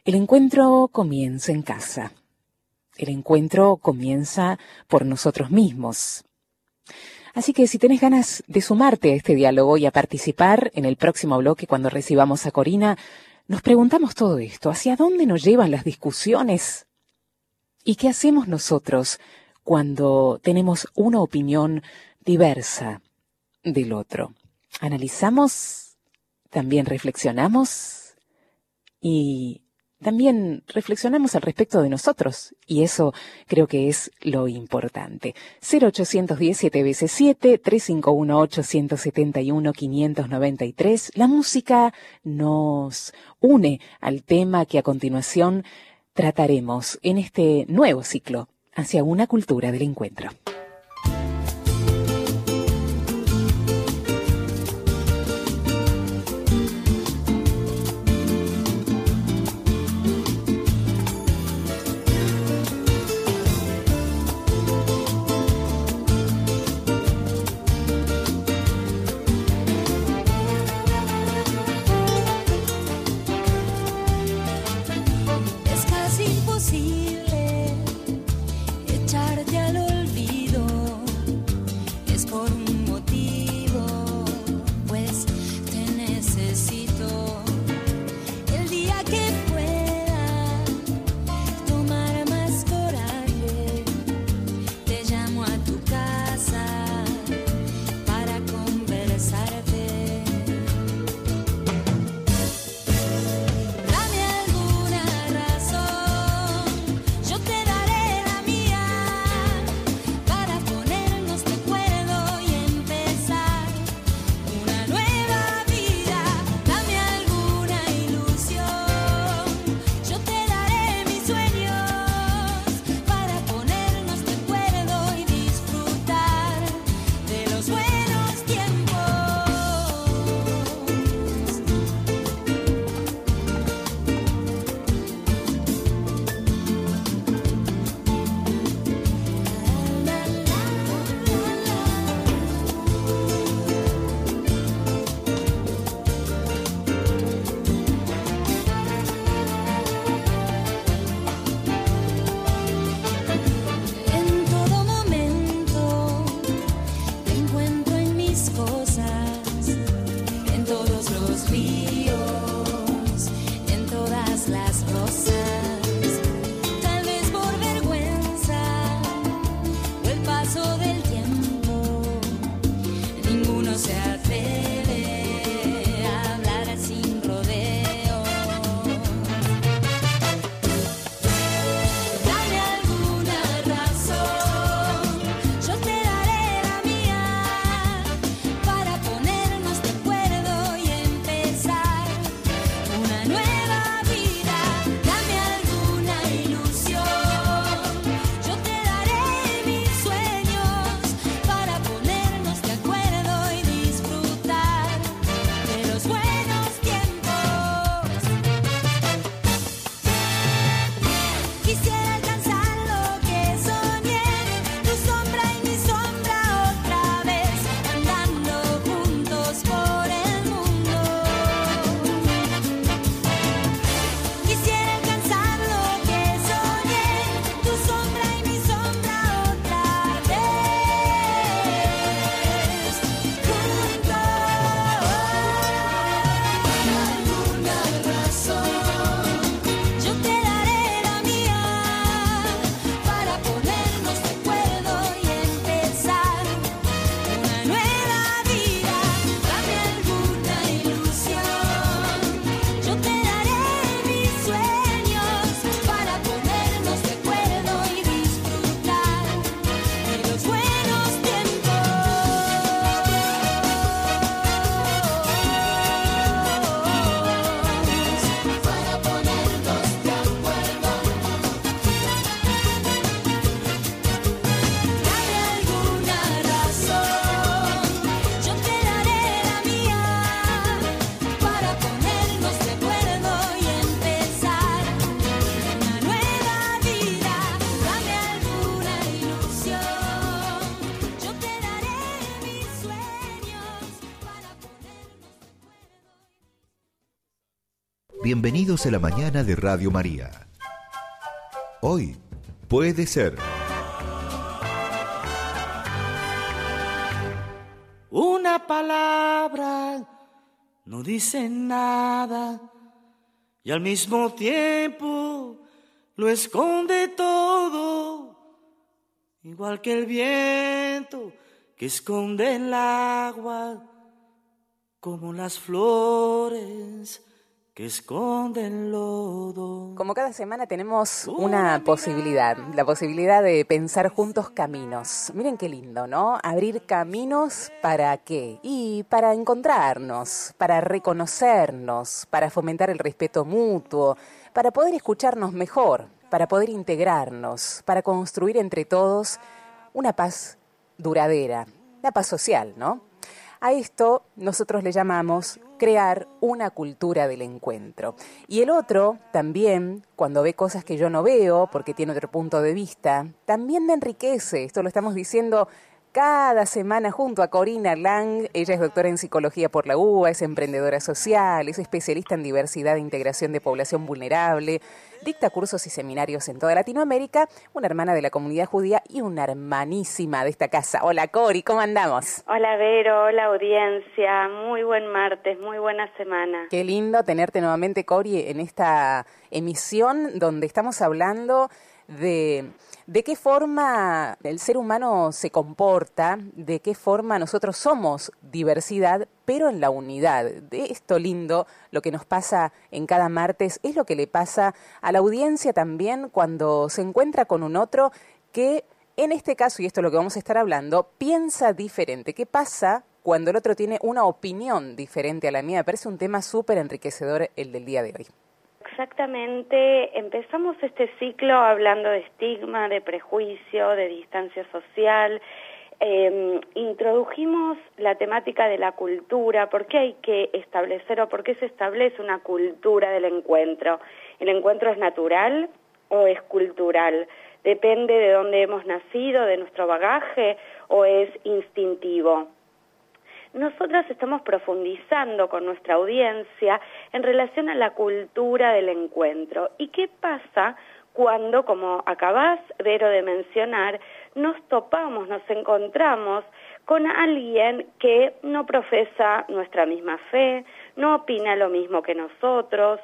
El encuentro comienza en casa. El encuentro comienza por nosotros mismos. Así que si tenés ganas de sumarte a este diálogo y a participar en el próximo bloque cuando recibamos a Corina, nos preguntamos todo esto. ¿Hacia dónde nos llevan las discusiones? ¿Y qué hacemos nosotros cuando tenemos una opinión diversa del otro? ¿Analizamos? ¿También reflexionamos? Y también reflexionamos al respecto de nosotros, y eso creo que es lo importante. 0810 7 veces 7 351 871 593. La música nos une al tema que a continuación trataremos en este nuevo ciclo hacia una cultura del encuentro. Es casi imposible echarte al olvido. Bienvenidos a la mañana de Radio María. Hoy puede ser. Una palabra no dice nada y al mismo tiempo lo esconde todo, igual que el viento que esconde el agua, como las flores que esconden lodo. Como cada semana tenemos una posibilidad, la posibilidad de pensar juntos caminos. Miren qué lindo, ¿no? Abrir caminos, ¿para qué? Y para encontrarnos, para reconocernos, para fomentar el respeto mutuo, para poder escucharnos mejor, para poder integrarnos, para construir entre todos una paz duradera, la paz social, ¿no? A esto nosotros le llamamos crear una cultura del encuentro. Y el otro también, cuando ve cosas que yo no veo, porque tiene otro punto de vista, también me enriquece. Esto lo estamos diciendo cada semana junto a Corina Lang. Ella es doctora en psicología por la UBA, es emprendedora social, es especialista en diversidad e integración de población vulnerable, dicta cursos y seminarios en toda Latinoamérica, una hermana de la comunidad judía y una hermanísima de esta casa. Hola Cori, ¿cómo andamos? Hola Vero, hola audiencia, muy buen martes, muy buena semana. Qué lindo tenerte nuevamente, Cori, en esta emisión donde estamos hablando de qué forma el ser humano se comporta, de qué forma nosotros somos diversidad, pero en la unidad. De esto lindo, lo que nos pasa en cada martes, es lo que le pasa a la audiencia también cuando se encuentra con un otro que, en este caso, y esto es lo que vamos a estar hablando, piensa diferente. ¿Qué pasa cuando el otro tiene una opinión diferente a la mía? Me parece un tema súper enriquecedor el del día de hoy. Exactamente, empezamos este ciclo hablando de estigma, de prejuicio, de distancia social. Introdujimos la temática de la cultura, por qué hay que establecer o por qué se establece una cultura del encuentro. ¿El encuentro es natural o es cultural? ¿Depende de dónde hemos nacido, de nuestro bagaje, o es instintivo? Nosotras estamos profundizando con nuestra audiencia en relación a la cultura del encuentro. ¿Y qué pasa cuando, como acabás, Vero, de mencionar, nos topamos, nos encontramos con alguien que no profesa nuestra misma fe, no opina lo mismo que nosotros,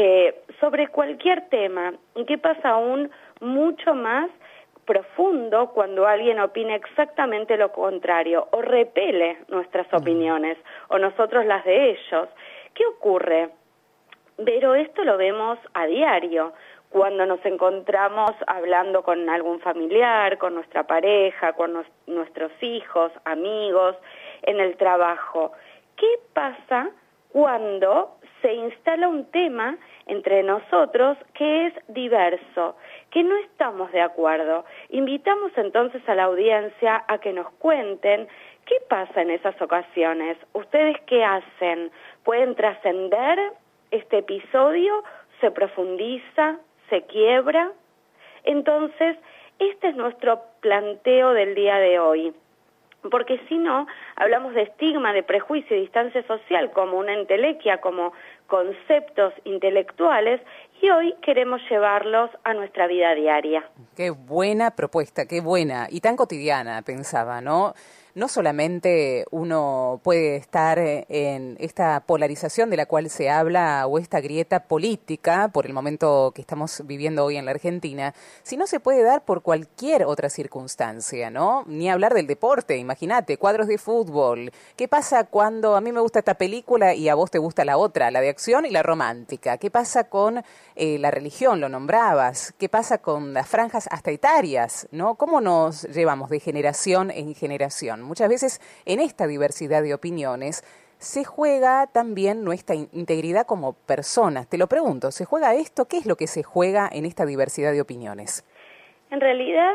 sobre cualquier tema? ¿Y qué pasa aún mucho más profundo cuando alguien opina exactamente lo contrario o repele nuestras opiniones o nosotros las de ellos? ¿Qué ocurre? Pero esto lo vemos a diario cuando nos encontramos hablando con algún familiar, con nuestra pareja, con nuestros hijos, amigos, en el trabajo. ¿Qué pasa cuando se instala un tema entre nosotros que es diverso, que no estamos de acuerdo? Invitamos entonces a la audiencia a que nos cuenten qué pasa en esas ocasiones. ¿Ustedes qué hacen? ¿Pueden trascender este episodio? ¿Se profundiza? ¿Se quiebra? Entonces, este es nuestro planteo del día de hoy. Porque si no, hablamos de estigma, de prejuicio y distancia social como una entelequia, como conceptos intelectuales, y hoy queremos llevarlos a nuestra vida diaria. Qué buena propuesta, qué buena, y tan cotidiana, pensaba, ¿no? No solamente uno puede estar en esta polarización de la cual se habla o esta grieta política por el momento que estamos viviendo hoy en la Argentina, sino se puede dar por cualquier otra circunstancia, ¿no? Ni hablar del deporte, imagínate, cuadros de fútbol. ¿Qué pasa cuando a mí me gusta esta película y a vos te gusta la otra, la de acción y la romántica? ¿Qué pasa con la religión, lo nombrabas? ¿Qué pasa con las franjas hasta etarias, ¿no? ¿Cómo nos llevamos de generación en generación? Muchas veces en esta diversidad de opiniones se juega también nuestra integridad como personas. Te lo pregunto, ¿se juega esto? ¿Qué es lo que se juega en esta diversidad de opiniones? En realidad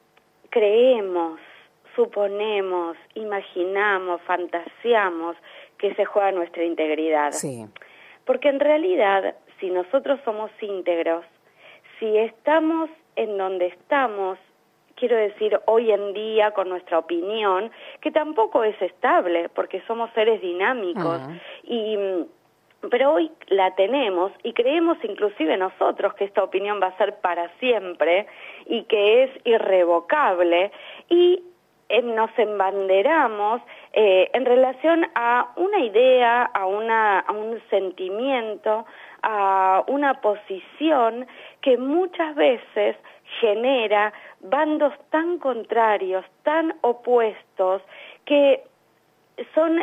creemos, suponemos, imaginamos, fantaseamos que se juega nuestra integridad. Sí. Porque en realidad, si nosotros somos íntegros, si estamos en donde estamos, quiero decir, hoy en día con nuestra opinión, que tampoco es estable, porque somos seres dinámicos, y pero hoy la tenemos y creemos inclusive nosotros que esta opinión va a ser para siempre y que es irrevocable, y nos embanderamos en relación a una idea, a un sentimiento, a una posición que muchas veces genera bandos tan contrarios, tan opuestos, que son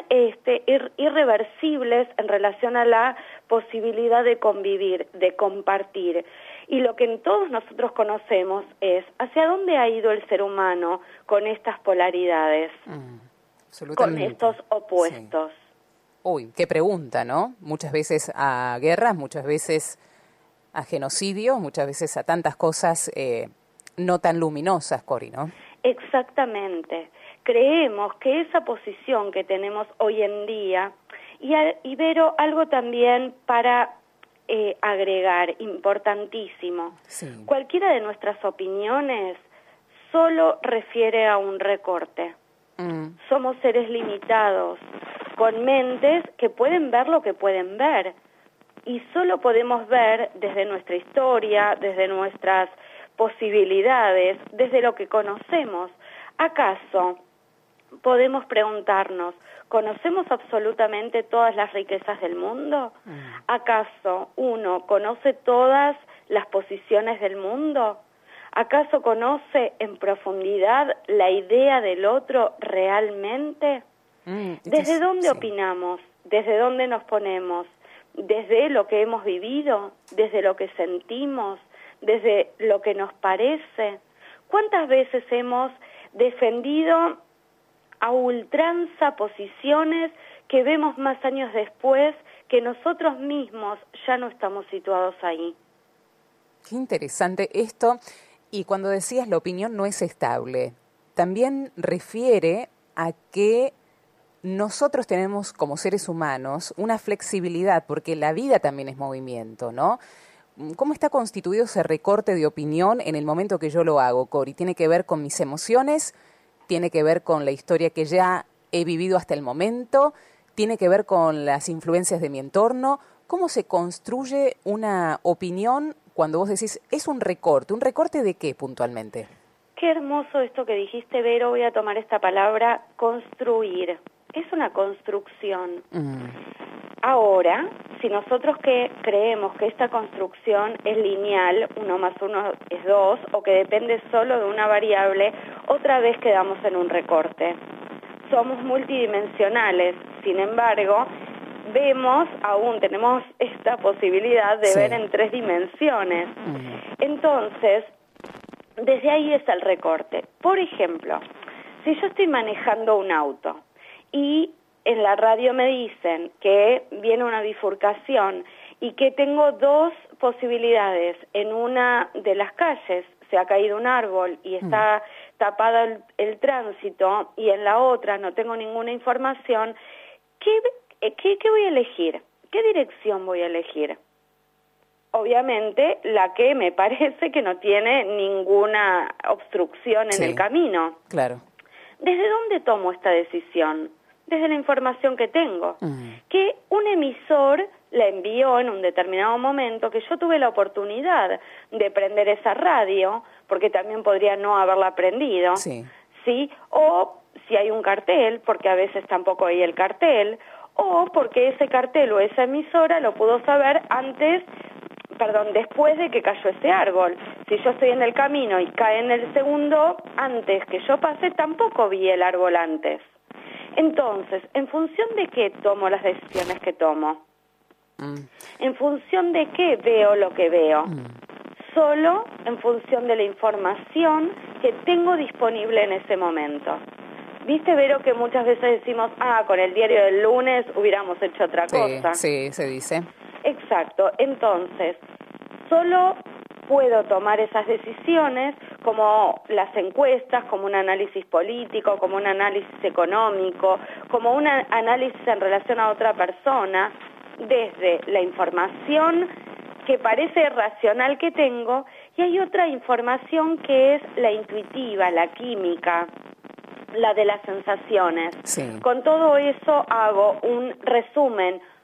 irreversibles en relación a la posibilidad de convivir, de compartir. Y lo que todos nosotros conocemos es hacia dónde ha ido el ser humano con estas polaridades, con estos opuestos. Sí. Uy, qué pregunta, ¿no? Muchas veces a guerras, muchas veces a genocidios, muchas veces a tantas cosas no tan luminosas, Cori, ¿no? Exactamente. Creemos que esa posición que tenemos hoy en día, y Vero, algo también para agregar, importantísimo, sí. Cualquiera de nuestras opiniones solo refiere a un recorte. Somos seres limitados, con mentes que pueden ver lo que pueden ver, y solo podemos ver desde nuestra historia, desde nuestras posibilidades, desde lo que conocemos. ¿Acaso podemos preguntarnos, ¿conocemos absolutamente todas las riquezas del mundo? ¿Acaso uno conoce todas las posiciones del mundo? ¿Acaso conoce en profundidad la idea del otro realmente? ¿Desde dónde opinamos? ¿Desde dónde nos ponemos? ¿Desde lo que hemos vivido? ¿Desde lo que sentimos? ¿Desde lo que nos parece? ¿Cuántas veces hemos defendido a ultranza posiciones que vemos más años después que nosotros mismos ya no estamos situados ahí? Qué interesante esto. Y cuando decías la opinión no es estable, también refiere a que nosotros tenemos como seres humanos una flexibilidad, porque la vida también es movimiento, ¿no? ¿Cómo está constituido ese recorte de opinión en el momento que yo lo hago, Cori? ¿Tiene que ver con mis emociones? ¿Tiene que ver con la historia que ya he vivido hasta el momento? ¿Tiene que ver con las influencias de mi entorno? ¿Cómo se construye una opinión cuando vos decís, es un recorte? ¿Un recorte de qué puntualmente? Qué hermoso esto que dijiste, Vero. Voy a tomar esta palabra, construir. Es una construcción. Ahora, si nosotros creemos que esta construcción es lineal, 1 más 1 es 2, o que depende solo de una variable, otra vez quedamos en un recorte. Somos multidimensionales, sin embargo, tenemos esta posibilidad de ver en 3 dimensiones. Entonces, desde ahí está el recorte. Por ejemplo, si yo estoy manejando un auto y en la radio me dicen que viene una bifurcación y que tengo 2 posibilidades. En una de las calles se ha caído un árbol y está tapado el tránsito, y en la otra no tengo ninguna información, ¿qué voy a elegir? ¿Qué dirección voy a elegir? Obviamente la que me parece que no tiene ninguna obstrucción en el camino. Claro. ¿Desde dónde tomo esta decisión? Desde la información que tengo, que un emisor la envió en un determinado momento, que yo tuve la oportunidad de prender esa radio, porque también podría no haberla prendido, ¿sí? O si hay un cartel, porque a veces tampoco hay el cartel, o porque ese cartel o esa emisora lo pudo saber después de que cayó ese árbol. Si yo estoy en el camino y cae en el segundo antes que yo pase, tampoco vi el árbol antes. Entonces, ¿en función de qué tomo las decisiones que tomo? ¿En función de qué veo lo que veo? Solo en función de la información que tengo disponible en ese momento. ¿Viste, Vero, que muchas veces decimos, con el diario del lunes hubiéramos hecho otra cosa? Sí, se dice. Exacto. Entonces, solo puedo tomar esas decisiones como las encuestas, como un análisis político, como un análisis económico, como un análisis en relación a otra persona, desde la información que parece racional que tengo, y hay otra información que es la intuitiva, la química, la de las sensaciones. Con todo eso hago un resumen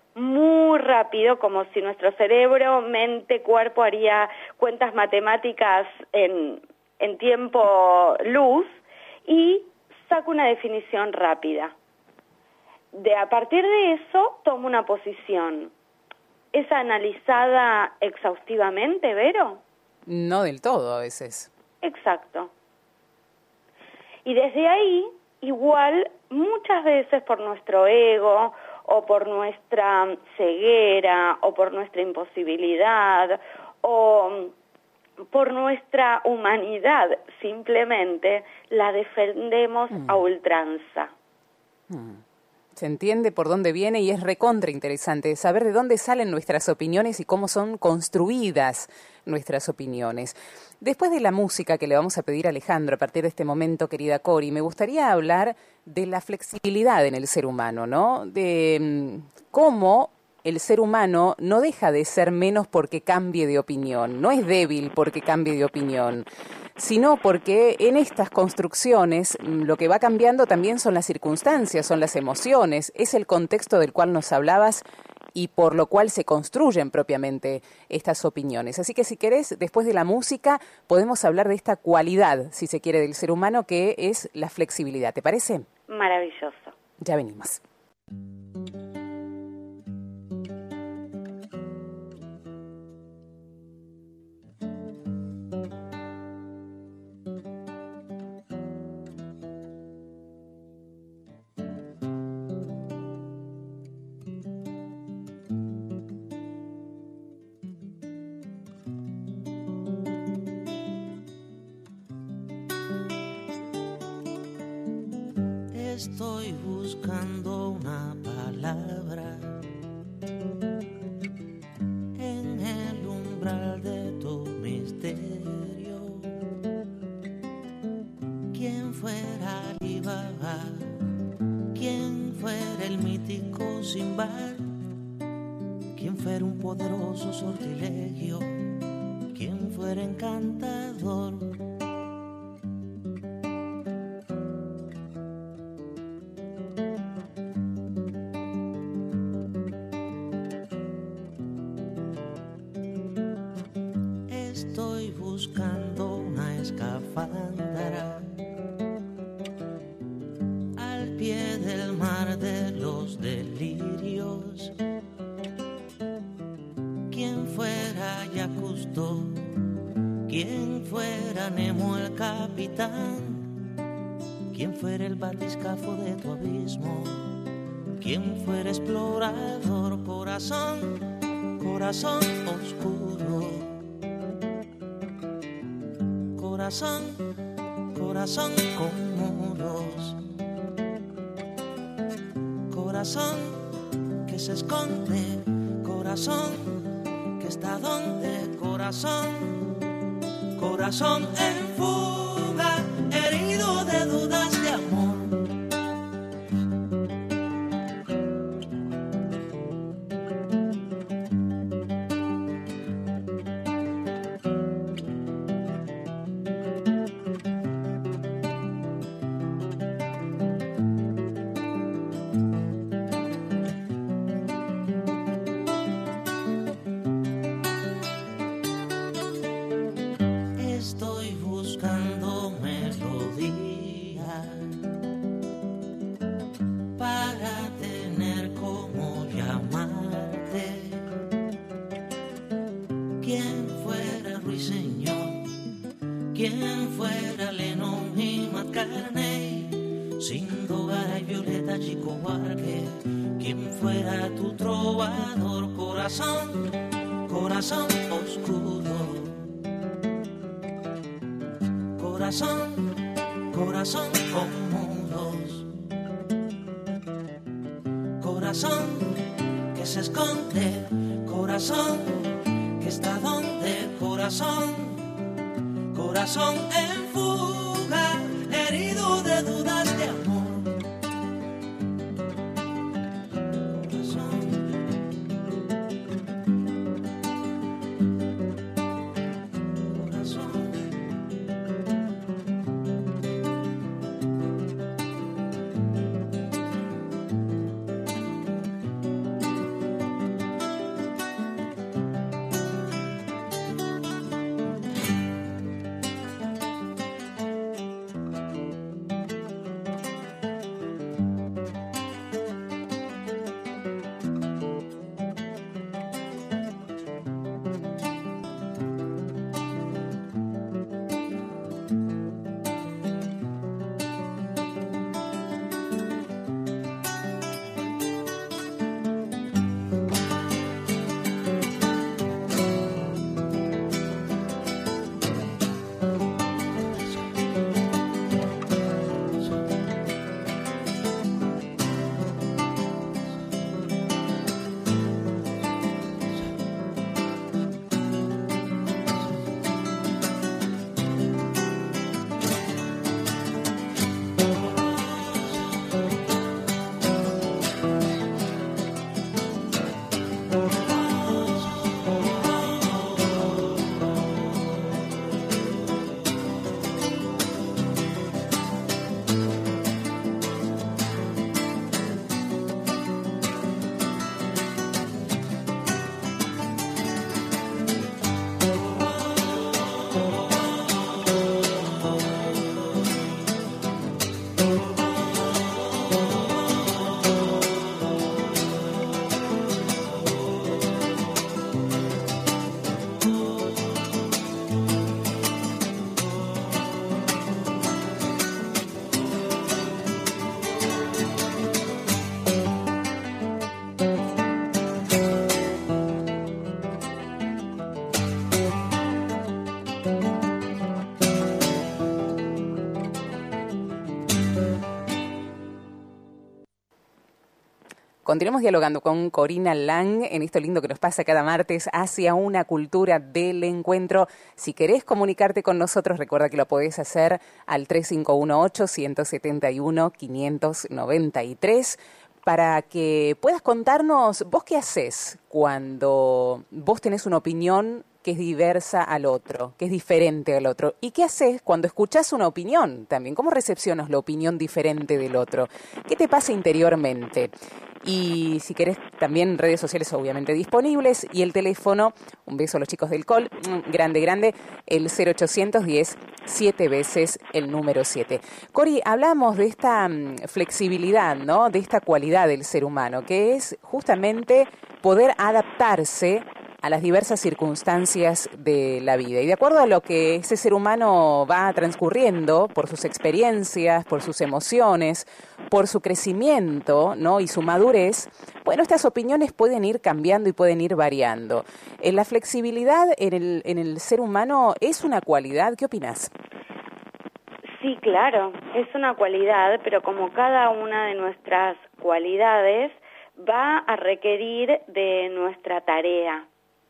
muy rápido, como si nuestro cerebro, mente, cuerpo haría cuentas matemáticas en tiempo luz y saco una definición rápida. A partir de eso tomo una posición. ¿Es analizada exhaustivamente, Vero? No del todo a veces. Exacto. Y desde ahí, igual, muchas veces por nuestro ego o por nuestra ceguera o por nuestra imposibilidad o por nuestra humanidad, simplemente la defendemos a ultranza. Se entiende por dónde viene y es recontra interesante saber de dónde salen nuestras opiniones y cómo son construidas nuestras opiniones. Después de la música que le vamos a pedir a Alejandro a partir de este momento, querida Cori, me gustaría hablar de la flexibilidad en el ser humano, ¿no? De cómo el ser humano no deja de ser menos porque cambie de opinión, no es débil porque cambie de opinión, sino porque en estas construcciones lo que va cambiando también son las circunstancias, son las emociones, es el contexto del cual nos hablabas y por lo cual se construyen propiamente estas opiniones. Así que si querés, después de la música, podemos hablar de esta cualidad, si se quiere, del ser humano, que es la flexibilidad. ¿Te parece? Maravilloso. Ya venimos. Estoy buscando una palabra en el umbral de tu misterio. ¿Quién fuera Alibaba? ¿Quién fuera el mítico Simbar? ¿Quién fuera un poderoso sortilegio? ¿Quién fuera encantador? Estoy buscando una escafandra al pie del mar de los delirios. ¿Quién fuera Jacques Cousteau? ¿Quién fuera Nemo el capitán? ¿Quién fuera el batiscafo de tu abismo? ¿Quién fuera explorador? Corazón, corazón oscuro. Corazón, corazón con muros. Corazón que se esconde. Corazón que está donde. Corazón, corazón en fuga, herido de dudas de amor. Estoy buscando melodía para tener como llamarte. ¿Quién fuera Ruiseñor? ¿Quién fuera Lennon y McCartney? Sindogar y Violeta, Chico Buarque. ¿Quién fuera tu trovador? Corazón, corazón oscuro. Corazón, corazón con muros. Corazón que se esconde. Corazón que está donde. Corazón, corazón en fuga, herido de dudas de amor. Corazón, corazón. Continuemos dialogando con Corina Lang en esto lindo que nos pasa cada martes hacia una cultura del encuentro. Si querés comunicarte con nosotros, recuerda que lo podés hacer al 3518-171-593 para que puedas contarnos vos qué haces cuando vos tenés una opinión que es diversa al otro, que es diferente al otro. ¿Y qué haces cuando escuchás una opinión también? ¿Cómo recepcionas la opinión diferente del otro? ¿Qué te pasa interiormente? Y si querés, también redes sociales obviamente disponibles. Y el teléfono, un beso a los chicos del COL, grande, el 0810 7 veces el número 7. Cori, hablamos de esta flexibilidad, ¿no? De esta cualidad del ser humano, que es justamente poder adaptarse a las diversas circunstancias de la vida. Y de acuerdo a lo que ese ser humano va transcurriendo, por sus experiencias, por sus emociones, por su crecimiento, ¿no? Y su madurez, bueno, estas opiniones pueden ir cambiando y pueden ir variando. ¿La flexibilidad en el ser humano es una cualidad? ¿Qué opinás? Sí, claro, es una cualidad, pero como cada una de nuestras cualidades va a requerir de nuestra tarea.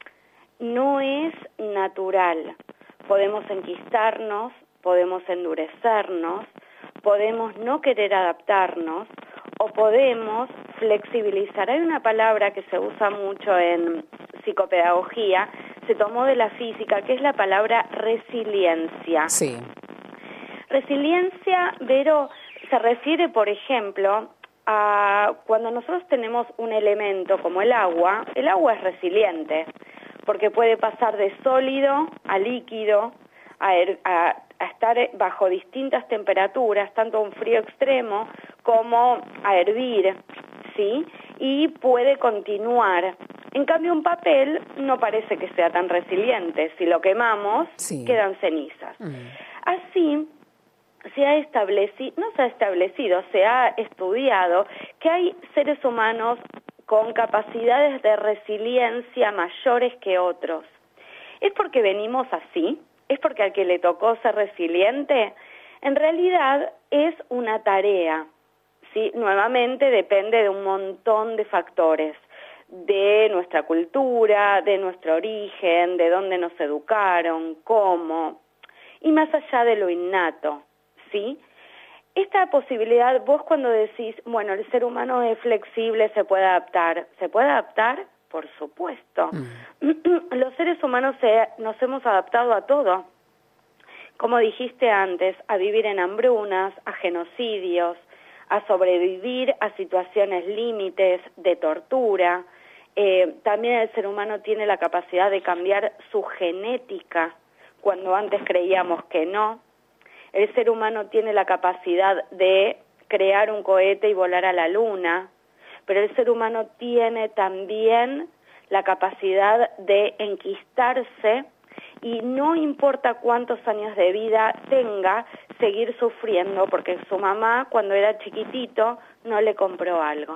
No es natural. Podemos enquistarnos, podemos endurecernos, podemos no querer adaptarnos o podemos flexibilizar. Hay una palabra que se usa mucho en psicopedagogía, se tomó de la física, que es la palabra resiliencia. Sí. Resiliencia, Vero, se refiere, por ejemplo, a cuando nosotros tenemos un elemento como el agua es resiliente, porque puede pasar de sólido a líquido, a estar bajo distintas temperaturas, tanto un frío extremo como a hervir, ¿sí? Y puede continuar. En cambio, un papel no parece que sea tan resiliente. Si lo quemamos, sí, quedan cenizas. Así, se ha estudiado que hay seres humanos con capacidades de resiliencia mayores que otros. ¿Es porque venimos así? ¿Es porque al que le tocó ser resiliente? En realidad es una tarea, ¿sí? Nuevamente depende de un montón de factores, de nuestra cultura, de nuestro origen, de dónde nos educaron, cómo, y más allá de lo innato, ¿sí? Esta posibilidad, vos cuando decís, bueno, el ser humano es flexible, ¿se puede adaptar? ¿Se puede adaptar? Por supuesto. Los seres humanos nos hemos adaptado a todo. Como dijiste antes, a vivir en hambrunas, a genocidios, a sobrevivir a situaciones límites de tortura. También el ser humano tiene la capacidad de cambiar su genética, cuando antes creíamos que no. El ser humano tiene la capacidad de crear un cohete y volar a la luna, pero el ser humano tiene también la capacidad de enquistarse y no importa cuántos años de vida tenga, seguir sufriendo porque su mamá cuando era chiquitito no le compró algo.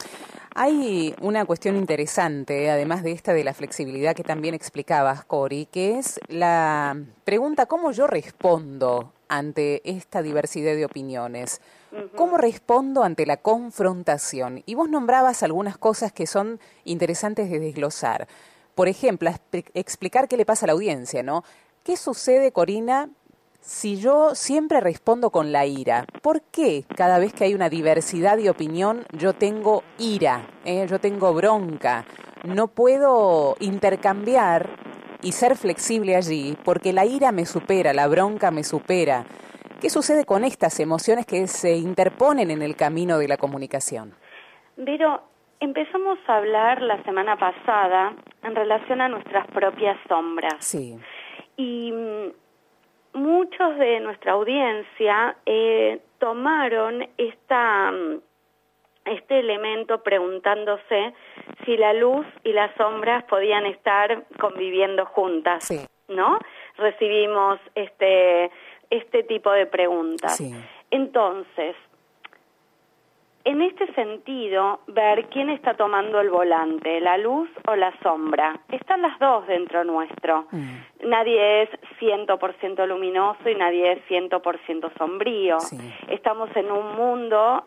Hay una cuestión interesante, además de esta de la flexibilidad que también explicabas, Cori, que es la pregunta ¿cómo yo respondo ante esta diversidad de opiniones? ¿Cómo respondo ante la confrontación? Y vos nombrabas algunas cosas que son interesantes de desglosar. Por ejemplo, explicar qué le pasa a la audiencia, ¿no? ¿Qué sucede, Corina, si yo siempre respondo con la ira? ¿Por qué cada vez que hay una diversidad de opinión yo tengo ira? Yo tengo bronca. No puedo intercambiar y ser flexible allí porque la ira me supera, la bronca me supera. ¿Qué sucede con estas emociones que se interponen en el camino de la comunicación? Vero, empezamos a hablar la semana pasada en relación a nuestras propias sombras. Sí. Y muchos de nuestra audiencia tomaron este elemento preguntándose si la luz y las sombras podían estar conviviendo juntas, sí, ¿no? Recibimos este tipo de preguntas. Sí. Entonces, en este sentido, ver quién está tomando el volante, la luz o la sombra. Están las dos dentro nuestro. Nadie es 100% luminoso y nadie es 100% sombrío. Sí. Estamos en un mundo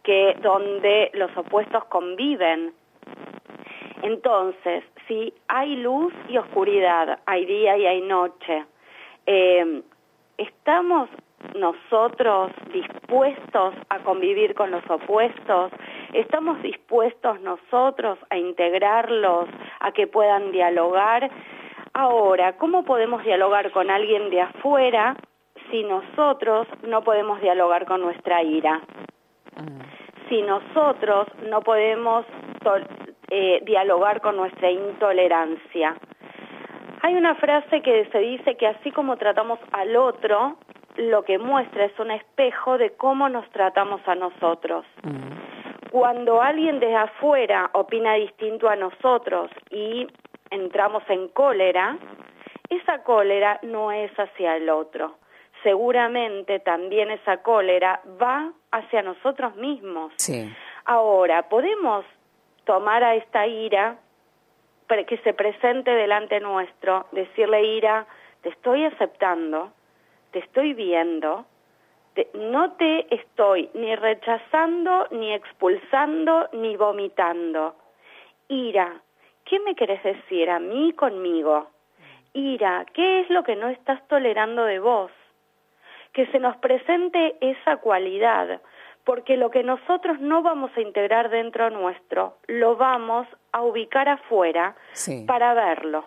que donde los opuestos conviven. Entonces, si hay luz y oscuridad, hay día y hay noche, ¿estamos nosotros dispuestos a convivir con los opuestos? ¿Estamos dispuestos nosotros a integrarlos, a que puedan dialogar? Ahora, ¿cómo podemos dialogar con alguien de afuera si nosotros no podemos dialogar con nuestra ira? Si nosotros no podemos dialogar con nuestra intolerancia. Hay una frase que se dice que así como tratamos al otro, lo que muestra es un espejo de cómo nos tratamos a nosotros. Cuando alguien de afuera opina distinto a nosotros y entramos en cólera, esa cólera no es hacia el otro. Seguramente también esa cólera va hacia nosotros mismos. Sí. Ahora, podemos tomar a esta ira que se presente delante nuestro, decirle: ira, te estoy aceptando, te estoy viendo, no te estoy ni rechazando, ni expulsando, ni vomitando. Ira, ¿qué me querés decir a mí conmigo? Ira, ¿qué es lo que no estás tolerando de vos? Que se nos presente esa cualidad, porque lo que nosotros no vamos a integrar dentro nuestro, lo vamos a ubicar afuera para verlo.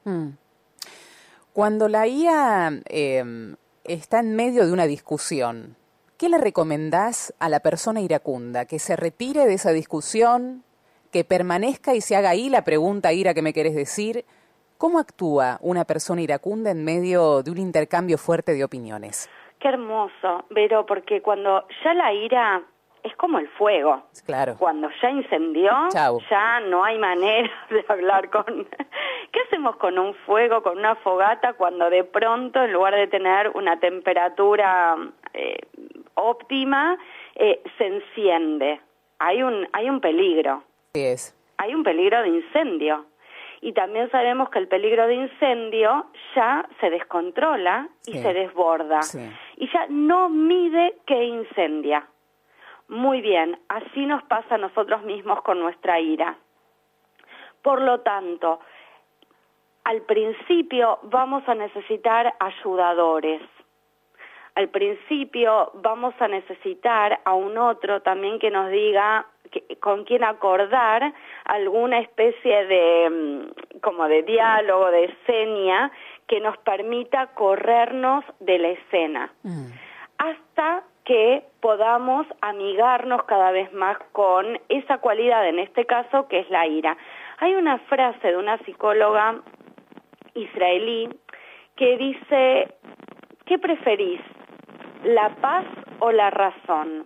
Cuando la IA está en medio de una discusión, ¿qué le recomendás a la persona iracunda? ¿Que se retire de esa discusión? ¿Que permanezca y se haga ahí la pregunta: ira, ¿qué me querés decir? ¿Cómo actúa una persona iracunda en medio de un intercambio fuerte de opiniones? Qué hermoso, Vero, porque cuando ya la ira es como el fuego. Claro. Cuando ya incendió, Chau. Ya no hay manera de hablar con... ¿Qué hacemos con un fuego, con una fogata, cuando de pronto, en lugar de tener una temperatura óptima, se enciende? Hay un peligro. Sí es. Hay un peligro de incendio. Y también sabemos que el peligro de incendio ya se descontrola y se desborda. Sí. Y ya no mide que incendia. Muy bien, así nos pasa a nosotros mismos con nuestra ira. Por lo tanto, al principio vamos a necesitar ayudadores. Al principio vamos a necesitar a un otro también que nos diga con quién acordar alguna especie de como de diálogo, de seña que nos permita corrernos de la escena, hasta que podamos amigarnos cada vez más con esa cualidad, en este caso, que es la ira. Hay una frase de una psicóloga israelí que dice: ¿qué preferís, la paz o la razón?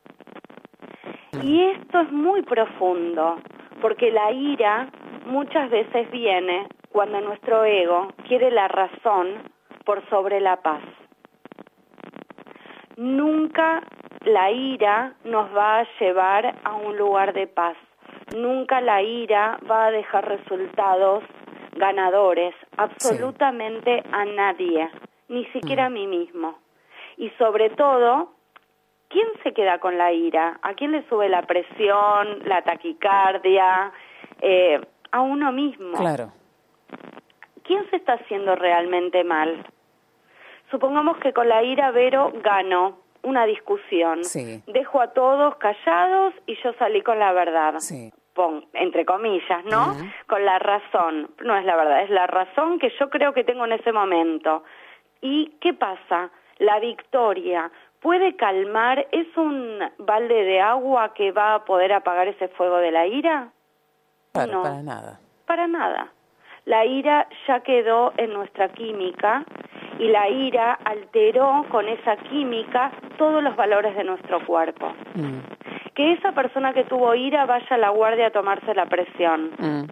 Y esto es muy profundo, porque la ira muchas veces viene cuando nuestro ego quiere la razón por sobre la paz. Nunca la ira nos va a llevar a un lugar de paz. Nunca la ira va a dejar resultados ganadores, absolutamente a nadie, ni siquiera a mí mismo. Y sobre todo, ¿quién se queda con la ira? ¿A quién le sube la presión, la taquicardia? A uno mismo. Claro. ¿Quién se está haciendo realmente mal? Supongamos que con la ira, Vero, gano una discusión. Sí. Dejo a todos callados y yo salí con la verdad. Sí. Entre comillas, ¿no? Con la razón. No es la verdad, es la razón que yo creo que tengo en ese momento. ¿Y qué pasa? La victoria puede calmar, ¿es un balde de agua que va a poder apagar ese fuego de la ira? Claro, no, para nada. Para nada. La ira ya quedó en nuestra química y la ira alteró con esa química todos los valores de nuestro cuerpo. Que esa persona que tuvo ira vaya a la guardia a tomarse la presión.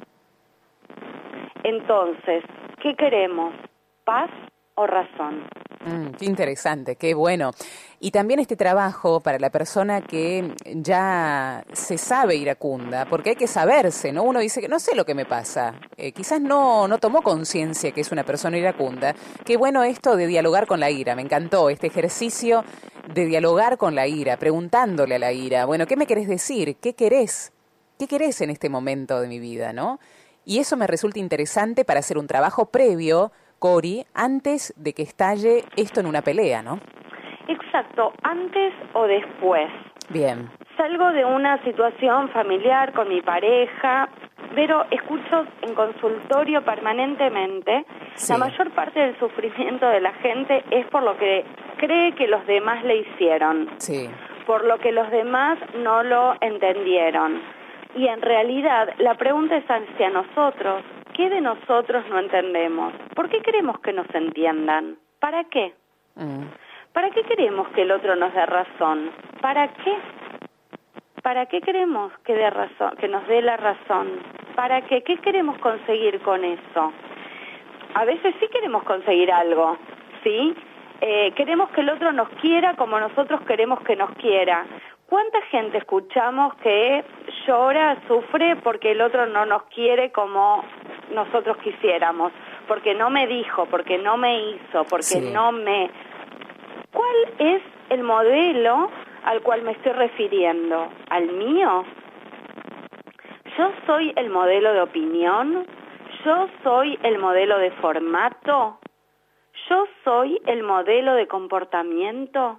Entonces, ¿qué queremos? ¿Paz o razón? Qué interesante, qué bueno. Y también este trabajo para la persona que ya se sabe iracunda, porque hay que saberse, ¿no? Uno dice que no sé lo que me pasa, quizás no tomó conciencia que es una persona iracunda. Qué bueno esto de dialogar con la ira, me encantó este ejercicio de dialogar con la ira, preguntándole a la ira, bueno, ¿qué me querés decir? ¿Qué querés? ¿Qué querés en este momento de mi vida, no? Y eso me resulta interesante para hacer un trabajo previo, Cori, antes de que estalle esto en una pelea, ¿no? Exacto, antes o después. Bien. Salgo de una situación familiar con mi pareja, pero escucho en consultorio permanentemente, sí. La mayor parte del sufrimiento de la gente es por lo que cree que los demás le hicieron, sí. por lo que los demás no lo entendieron. Y en realidad la pregunta es hacia nosotros. ¿Qué de nosotros no entendemos? ¿Por qué queremos que nos entiendan? ¿Para qué? ¿Para qué queremos que el otro nos dé razón? ¿Para qué? ¿Para qué queremos que nos dé la razón? ¿Para qué? ¿Qué queremos conseguir con eso? A veces sí queremos conseguir algo, ¿sí? Queremos que el otro nos quiera como nosotros queremos que nos quiera. ¿Cuánta gente escuchamos que llora, sufre porque el otro no nos quiere como nosotros quisiéramos? Porque no me dijo, porque no me hizo, porque sí. no me... ¿Cuál es el modelo al cual me estoy refiriendo? ¿Al mío? ¿Yo soy el modelo de opinión? ¿Yo soy el modelo de formato? ¿Yo soy el modelo de comportamiento?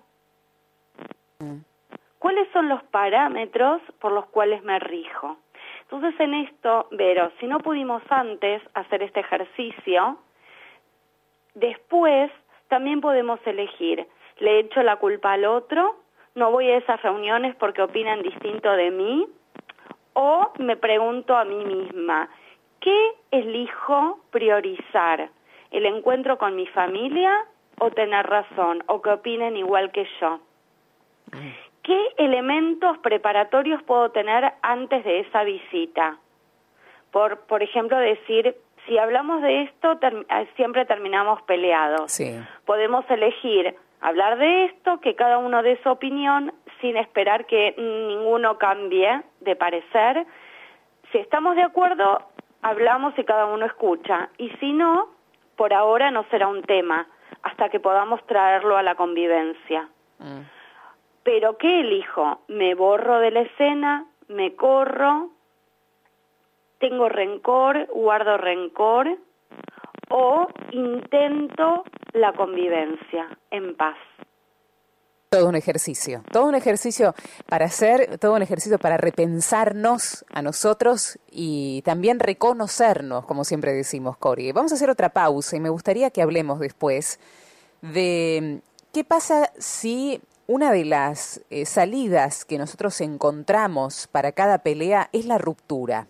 ¿Cuáles son los parámetros por los cuales me rijo? Entonces en esto, Vero, si no pudimos antes hacer este ejercicio, después también podemos elegir. ¿Le echo la culpa al otro? ¿No voy a esas reuniones porque opinan distinto de mí? O me pregunto a mí misma, ¿qué elijo priorizar? ¿El encuentro con mi familia o tener razón? ¿O que opinen igual que yo? ¿Qué elementos preparatorios puedo tener antes de esa visita? Por ejemplo, decir, si hablamos de esto, siempre terminamos peleados. Sí. Podemos elegir hablar de esto, que cada uno dé su opinión, sin esperar que ninguno cambie de parecer. Si estamos de acuerdo, hablamos y cada uno escucha. Y si no, por ahora no será un tema, hasta que podamos traerlo a la convivencia. Pero ¿qué elijo? ¿Me borro de la escena? ¿Me corro? ¿Tengo rencor? ¿Guardo rencor? ¿O intento la convivencia en paz? Todo un ejercicio para hacer, todo un ejercicio para repensarnos a nosotros y también reconocernos, como siempre decimos, Cori. Vamos a hacer otra pausa y me gustaría que hablemos después de qué pasa si una de las salidas que nosotros encontramos para cada pelea es la ruptura.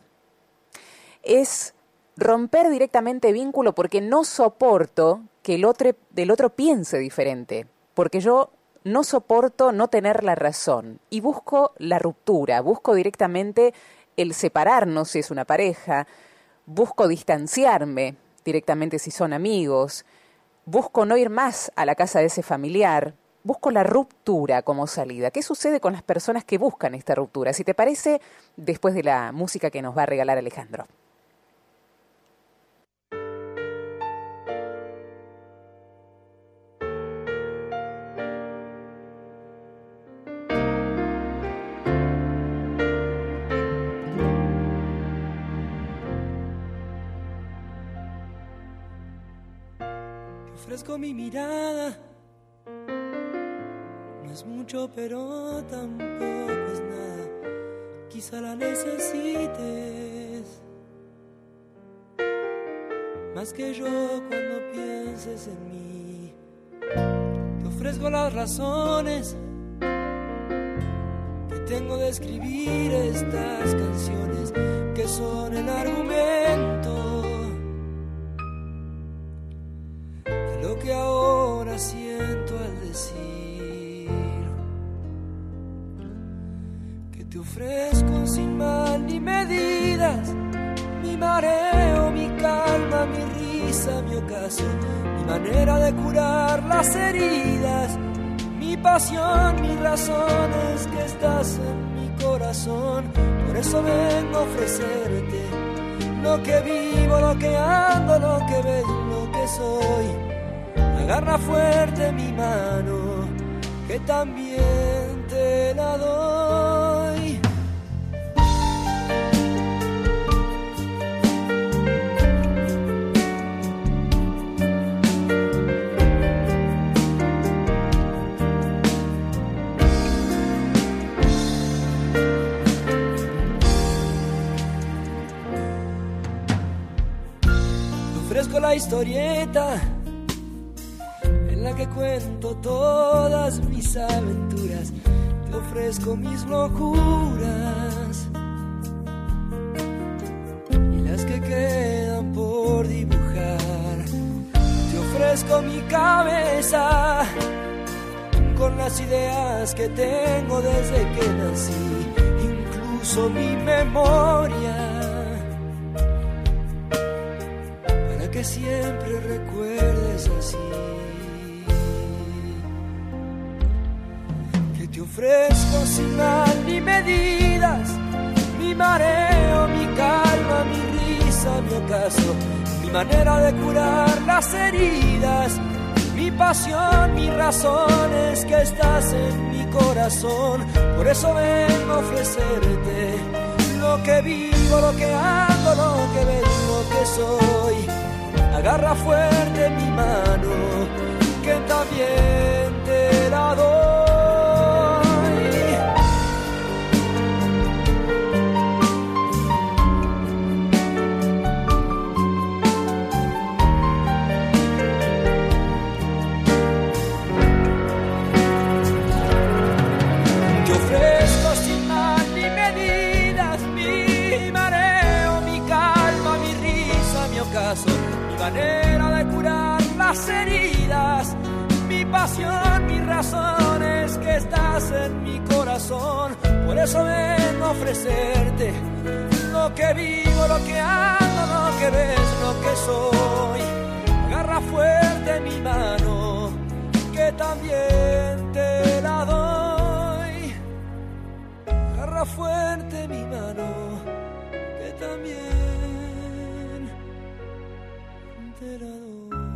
Es romper directamente vínculo porque no soporto que el otro piense diferente, porque yo no soporto no tener la razón y busco la ruptura, busco directamente el separarnos si es una pareja, busco distanciarme directamente si son amigos, busco no ir más a la casa de ese familiar, busco la ruptura como salida. ¿Qué sucede con las personas que buscan esta ruptura? Si te parece, después de la música que nos va a regalar Alejandro. Ofrezco mi mirada, no es mucho pero tampoco es nada, quizá la necesites más que yo cuando pienses en mí. Te ofrezco las razones que tengo de escribir estas canciones que son el argumento lo que ahora siento al decir que te ofrezco sin mal ni medidas, mi mareo, mi calma, mi risa, mi ocaso, mi manera de curar las heridas, mi pasión, mis razones, que estás en mi corazón. Por eso vengo a ofrecerte lo que vivo, lo que ando, lo que ves, lo que soy. Agarra fuerte mi mano, que también te la doy. Te ofrezco la historieta en la que cuento todas mis aventuras, te ofrezco mis locuras y las que quedan por dibujar. Te ofrezco mi cabeza con las ideas que tengo desde que nací, incluso mi memoria, para que siempre recuerdes así. Te ofrezco sin mal ni medidas, mi mareo, mi calma, mi risa, mi ocaso, mi manera de curar las heridas, mi pasión, mis razones, que estás en mi corazón. Por eso vengo a ofrecerte lo que vivo, lo que ando, lo que ves, lo que soy. Agarra fuerte mi mano, que también te la doy. Mi manera de curar las heridas, mi pasión, mis razones, que estás en mi corazón. Por eso vengo a ofrecerte lo que vivo, lo que ando, lo que ves, lo que soy. Agarra fuerte mi mano, que también te la doy. Agarra fuerte mi mano, que también te la doy.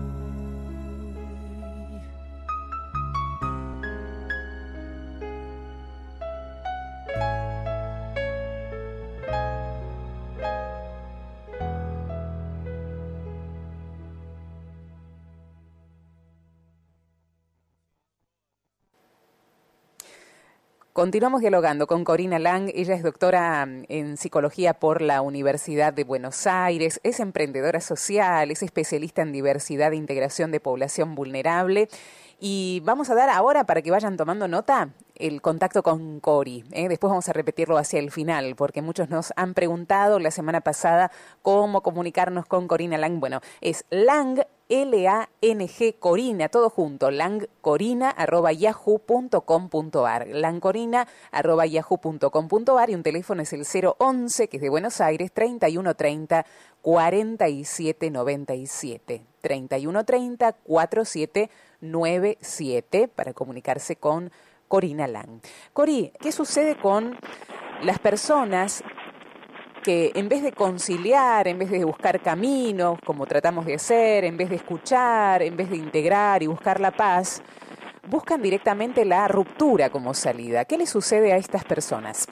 Continuamos dialogando con Corina Lang. Ella es doctora en psicología por la Universidad de Buenos Aires, es emprendedora social, es especialista en diversidad e integración de población vulnerable. Y vamos a dar ahora, para que vayan tomando nota, el contacto con Cori. Después vamos a repetirlo hacia el final, porque muchos nos han preguntado la semana pasada cómo comunicarnos con Corina Lang. Bueno, es Lang, L-A-N-G, Corina, todo junto, langcorina@yahoo.com.ar, langcorina@yahoo.com.ar, y un teléfono es el 011, que es de Buenos Aires, 3130 4797, 3130 4797, para comunicarse con Corina Lang. Cori, ¿qué sucede con las personas que en vez de conciliar, en vez de buscar caminos, como tratamos de hacer, en vez de escuchar, en vez de integrar y buscar la paz, buscan directamente la ruptura como salida? ¿Qué le sucede a estas personas?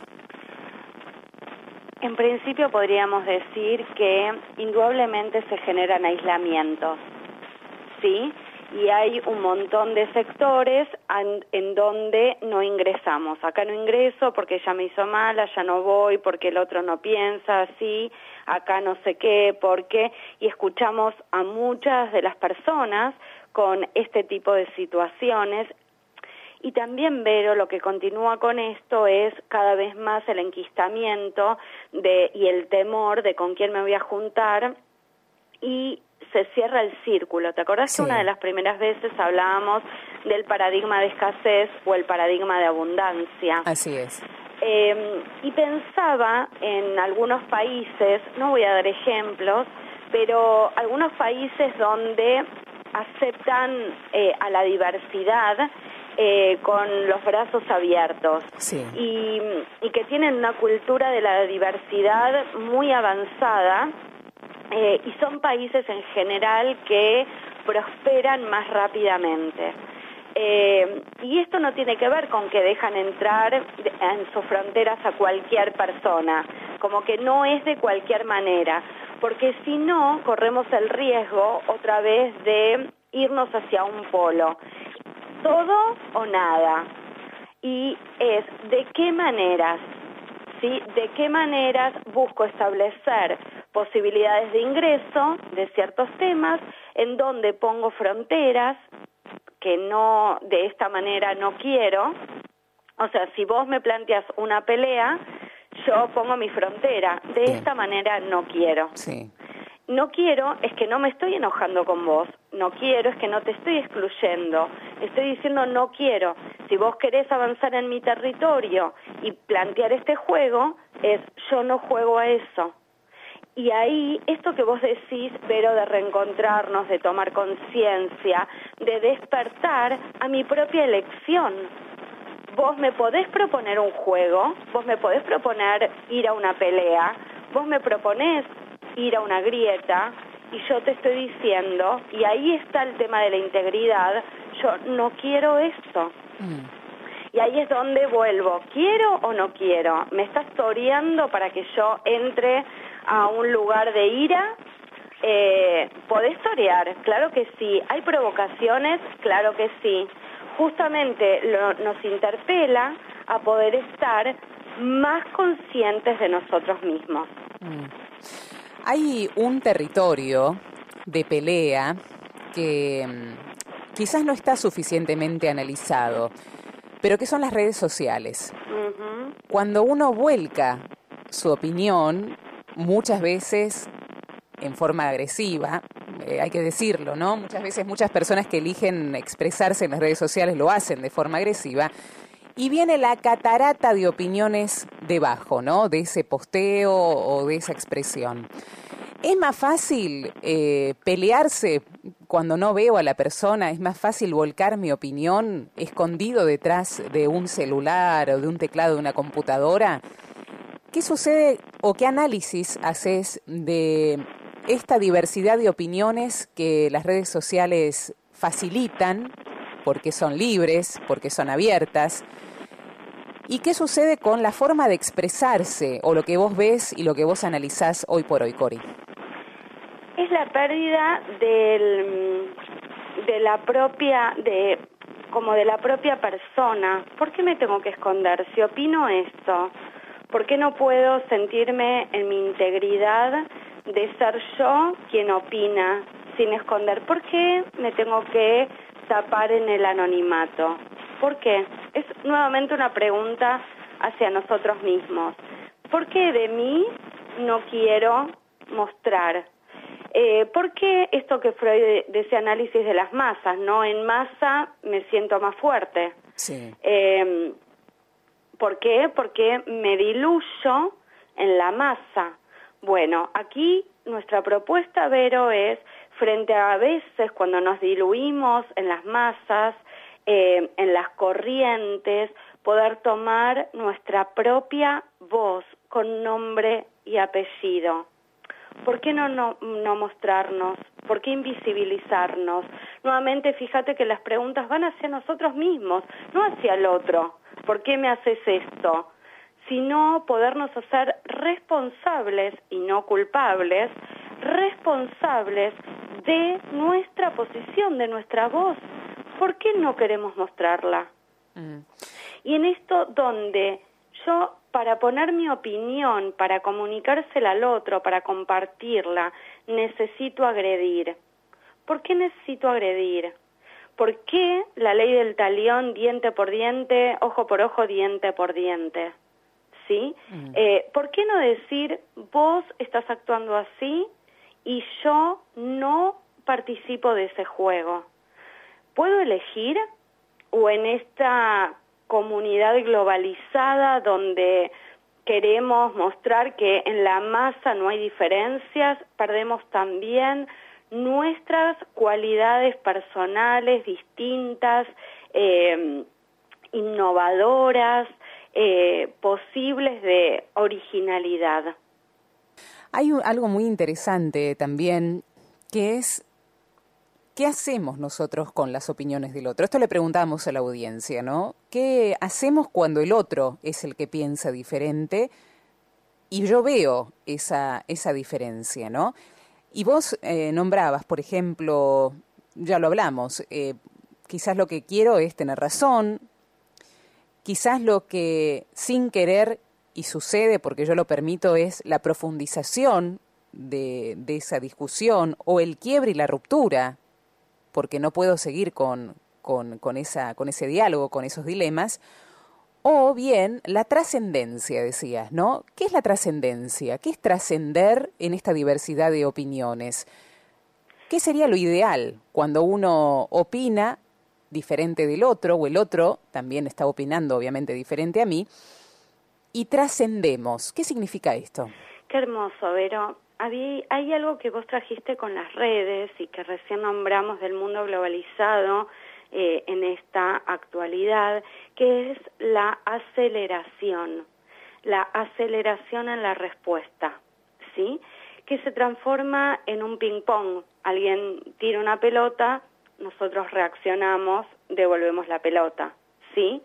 En principio podríamos decir que indudablemente se generan aislamientos, ¿sí? Y hay un montón de sectores en donde no ingresamos. Acá no ingreso porque ella me hizo mal, allá no voy porque el otro no piensa así, acá no sé qué, porque... Y escuchamos a muchas de las personas con este tipo de situaciones. Y también, Vero, lo que continúa con esto es cada vez más el enquistamiento y el temor de con quién me voy a juntar, y se cierra el círculo. ¿Te acordás que una de las primeras veces hablábamos del paradigma de escasez o el paradigma de abundancia? Así es. Y pensaba en algunos países, no voy a dar ejemplos, pero algunos países donde aceptan a la diversidad con los brazos abiertos, sí. y que tienen una cultura de la diversidad muy avanzada, y son países en general que prosperan más rápidamente. Y esto no tiene que ver con que dejan entrar en sus fronteras a cualquier persona, como que no es de cualquier manera, porque si no, corremos el riesgo otra vez de irnos hacia un polo, todo o nada, y es de qué maneras, ¿sí? De qué maneras busco establecer posibilidades de ingreso de ciertos temas, en donde pongo fronteras, que no, de esta manera no quiero. O sea, si vos me planteas una pelea, yo pongo mi frontera, de esta manera no quiero. Sí. No quiero es que no me estoy enojando con vos, no quiero es que no te estoy excluyendo, estoy diciendo no quiero. Si vos querés avanzar en mi territorio y plantear este juego, es yo no juego a eso. Y ahí, esto que vos decís, Vero, de reencontrarnos, de tomar conciencia, de despertar a mi propia elección. Vos me podés proponer un juego, vos me podés proponer ir a una pelea, vos me proponés ir a una grieta, y yo te estoy diciendo, y ahí está el tema de la integridad, yo no quiero esto. Y ahí es donde vuelvo, ¿quiero o no quiero? ¿Me estás toreando para que yo entre a un lugar de ira? ¿Podés torear? Claro que sí. ¿Hay provocaciones? Claro que sí. Justamente nos interpela a poder estar más conscientes de nosotros mismos. Hay un territorio de pelea que quizás no está suficientemente analizado, pero que son las redes sociales. Uh-huh. Cuando uno vuelca su opinión, muchas veces en forma agresiva, hay que decirlo, ¿no? Muchas veces muchas personas que eligen expresarse en las redes sociales lo hacen de forma agresiva, y viene la catarata de opiniones debajo, ¿no? De ese posteo o de esa expresión. ¿Es más fácil pelearse cuando no veo a la persona? ¿Es más fácil volcar mi opinión escondido detrás de un celular o de un teclado de una computadora? ¿Qué sucede o qué análisis haces de esta diversidad de opiniones que las redes sociales facilitan porque son libres, porque son abiertas? ¿Y qué sucede con la forma de expresarse o lo que vos ves y lo que vos analizás hoy por hoy, Cori? Es la pérdida de la propia persona. ¿Por qué me tengo que esconder? Si opino esto, ¿por qué no puedo sentirme en mi integridad de ser yo quien opina sin esconder? ¿Por qué me tengo que tapar en el anonimato? ¿Por qué? Es nuevamente una pregunta hacia nosotros mismos. ¿Por qué de mí no quiero mostrar? ¿Por qué esto que Freud de ese análisis de las masas, no? En masa me siento más fuerte. Sí. ¿Por qué? Porque me diluyo en la masa. Bueno, aquí nuestra propuesta, Vero, es frente a veces cuando nos diluimos en las masas, en las corrientes, poder tomar nuestra propia voz con nombre y apellido. ¿Por qué no mostrarnos? ¿Por qué invisibilizarnos? Nuevamente, fíjate que las preguntas van hacia nosotros mismos, no hacia el otro. ¿Por qué me haces esto? Sino podernos hacer responsables y no culpables, responsables de nuestra posición, de nuestra voz. ¿Por qué no queremos mostrarla? Y en esto donde yo, para poner mi opinión, para comunicársela al otro, para compartirla, necesito agredir. ¿Por qué necesito agredir? ¿Por qué la ley del talión, diente por diente, ojo por ojo, diente por diente? ¿Sí? ¿Por qué no decir, vos estás actuando así y yo no participo de ese juego? ¿Puedo elegir? ¿O en esta comunidad globalizada donde queremos mostrar que en la masa no hay diferencias, perdemos también nuestras cualidades personales distintas, innovadoras, posibles de originalidad? Hay algo muy interesante también, que es ¿qué hacemos nosotros con las opiniones del otro? Esto le preguntábamos a la audiencia, ¿no? ¿Qué hacemos cuando el otro es el que piensa diferente y yo veo esa diferencia, ¿no? Y vos nombrabas, por ejemplo, ya lo hablamos, quizás lo que quiero es tener razón, quizás lo que sin querer y sucede porque yo lo permito es la profundización de esa discusión o el quiebre y la ruptura, porque no puedo seguir con ese diálogo, con esos dilemas, o bien la trascendencia, decías, ¿no? ¿Qué es la trascendencia? ¿Qué es trascender en esta diversidad de opiniones? ¿Qué sería lo ideal cuando uno opina diferente del otro, o el otro también está opinando obviamente diferente a mí, y trascendemos? ¿Qué significa esto? Qué hermoso, Vero. Hay algo que vos trajiste con las redes y que recién nombramos del mundo globalizado en esta actualidad, que es la aceleración en la respuesta, ¿sí? Que se transforma en un ping-pong. Alguien tira una pelota, nosotros reaccionamos, devolvemos la pelota, ¿sí?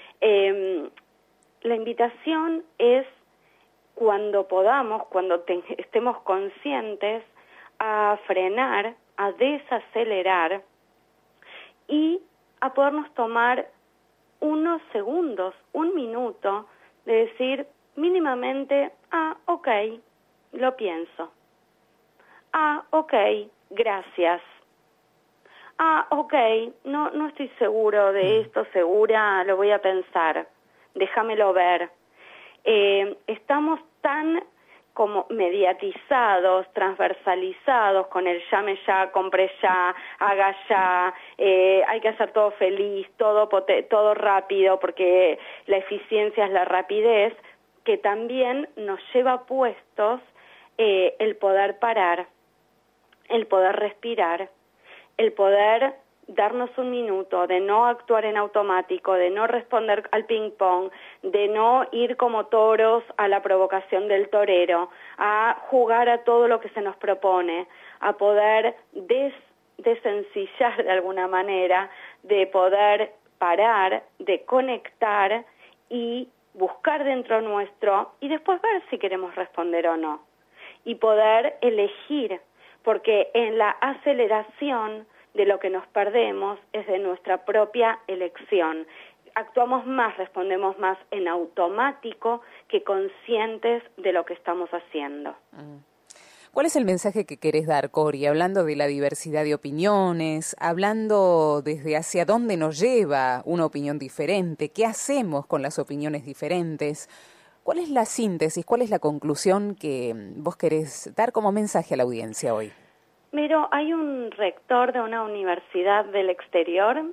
La invitación es cuando podamos, cuando estemos conscientes, a frenar, a desacelerar y a podernos tomar unos segundos, un minuto, de decir mínimamente, ok, lo pienso. Ok, gracias. Ok, no estoy seguro de esto, segura, lo voy a pensar. Déjamelo ver. Estamos tan como mediatizados, transversalizados con el llame ya, compre ya, haga ya, hay que hacer todo feliz, todo rápido, porque la eficiencia es la rapidez, que también nos lleva puestos el poder parar, el poder respirar, el poder darnos un minuto, de no actuar en automático, de no responder al ping-pong, de no ir como toros a la provocación del torero, a jugar a todo lo que se nos propone, a poder desencillar de alguna manera, de poder parar, de conectar y buscar dentro nuestro y después ver si queremos responder o no. Y poder elegir, porque en la aceleración de lo que nos perdemos es de nuestra propia elección. Actuamos más, respondemos más en automático que conscientes de lo que estamos haciendo. ¿Cuál es el mensaje que querés dar, Cori? Hablando de la diversidad de opiniones, hablando desde hacia dónde nos lleva una opinión diferente, qué hacemos con las opiniones diferentes. ¿Cuál es la síntesis, cuál es la conclusión que vos querés dar como mensaje a la audiencia hoy? Miro, hay un rector de una universidad del exterior,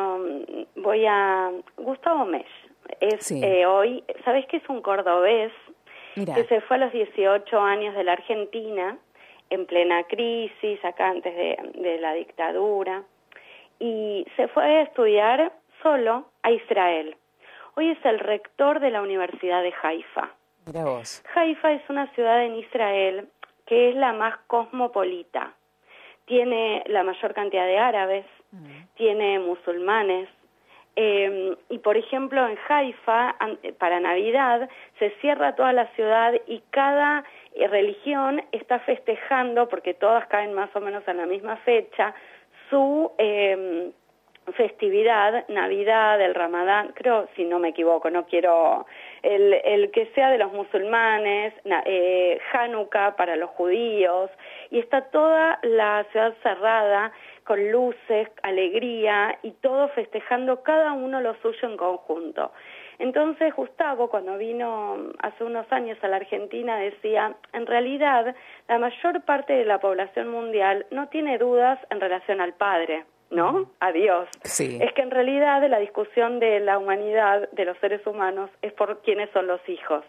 Gustavo Mesch, hoy, ¿sabés que es un cordobés? Mirá. Que se fue a los 18 años de la Argentina, en plena crisis, acá antes de la dictadura, y se fue a estudiar solo a Israel. Hoy es el rector de la Universidad de Haifa. Mirá vos. Haifa es una ciudad en Israel que es la más cosmopolita. Tiene la mayor cantidad de árabes, tiene musulmanes, y por ejemplo en Haifa, para Navidad, se cierra toda la ciudad y cada religión está festejando, porque todas caen más o menos en la misma fecha, su festividad, Navidad, el Ramadán, creo, si no me equivoco, no quiero, el que sea de los musulmanes, Hanukkah para los judíos, y está toda la ciudad cerrada, con luces, alegría, y todo festejando cada uno lo suyo en conjunto. Entonces Gustavo, cuando vino hace unos años a la Argentina, decía, en realidad, la mayor parte de la población mundial no tiene dudas en relación al Padre, ¿no? A Dios. Sí. Es que en realidad la discusión de la humanidad, de los seres humanos, es por quiénes son los hijos.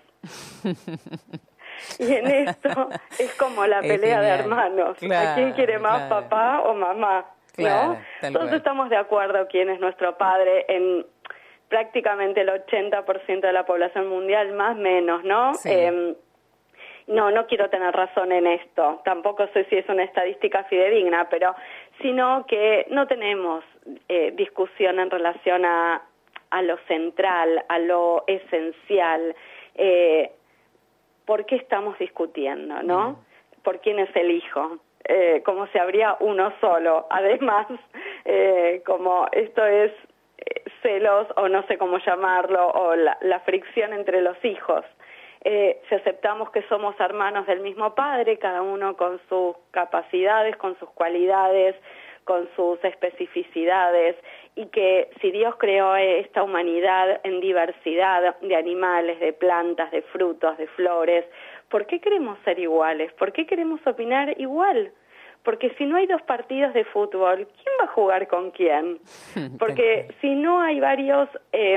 Y en esto es como la pelea de hermanos. Claro, ¿a quién quiere más, papá o mamá? Claro, ¿no? Todos estamos de acuerdo quién es nuestro padre en prácticamente el 80% de la población mundial, más o menos, ¿no? Sí. No quiero tener razón en esto, tampoco sé si es una estadística fidedigna, pero sino que no tenemos discusión en relación a lo central, a lo esencial. ¿Por qué estamos discutiendo, no? ¿Por quién es el hijo? Como si habría uno solo. Además, como esto es celos, o no sé cómo llamarlo, o la fricción entre los hijos. Si aceptamos que somos hermanos del mismo padre, cada uno con sus capacidades, con sus cualidades, con sus especificidades, y que si Dios creó esta humanidad en diversidad de animales, de plantas, de frutos, de flores, ¿por qué queremos ser iguales? ¿Por qué queremos opinar igual? Porque si no hay dos partidos de fútbol, ¿quién va a jugar con quién? Porque si no hay varias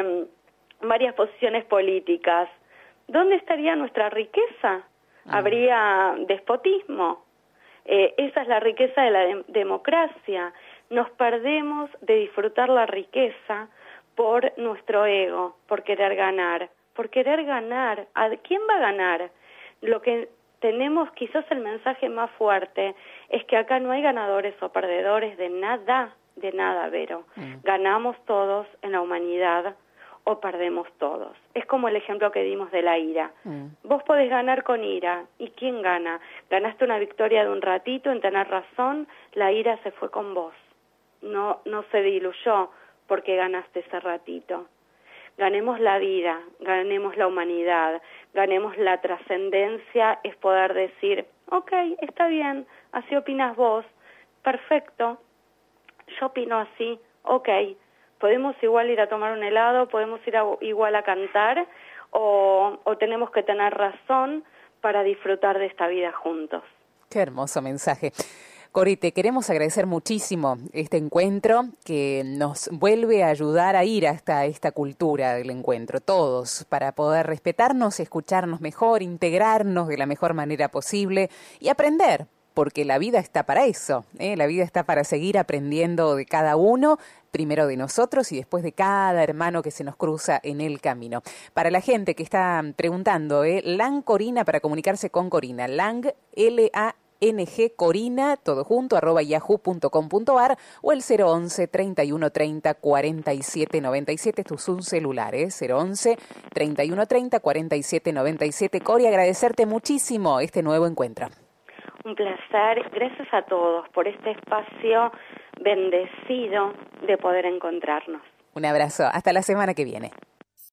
posiciones políticas, ¿dónde estaría nuestra riqueza? Habría despotismo. Esa es la riqueza de la democracia. Nos perdemos de disfrutar la riqueza por nuestro ego, por querer ganar. Por querer ganar. ¿A quién va a ganar? Lo que tenemos, quizás el mensaje más fuerte, es que acá no hay ganadores o perdedores de nada, Vero. Ganamos todos en la humanidad o perdemos todos. Es como el ejemplo que dimos de la ira. Vos podés ganar con ira. ¿Y quién gana? Ganaste una victoria de un ratito en tener razón, la ira se fue con vos. No se diluyó porque ganaste ese ratito. Ganemos la vida, ganemos la humanidad, ganemos la trascendencia, es poder decir, ok, está bien, así opinas vos, perfecto, yo opino así, ok. Podemos igual ir a tomar un helado, podemos ir igual a cantar, o tenemos que tener razón para disfrutar de esta vida juntos. Qué hermoso mensaje. Cori, te queremos agradecer muchísimo este encuentro que nos vuelve a ayudar a ir hasta esta cultura del encuentro, todos, para poder respetarnos, escucharnos mejor, integrarnos de la mejor manera posible y aprender. Porque la vida está para eso, la vida está para seguir aprendiendo de cada uno, primero de nosotros y después de cada hermano que se nos cruza en el camino. Para la gente que está preguntando, Lang Corina para comunicarse con Corina, Lang, L-A-N-G Corina, todo junto, @yahoo.com.ar o el 011 31 30 47 97, esto es un celular, 011 31 30 47 97. Cori, agradecerte muchísimo este nuevo encuentro. Un placer, gracias a todos por este espacio bendecido de poder encontrarnos. Un abrazo, hasta la semana que viene.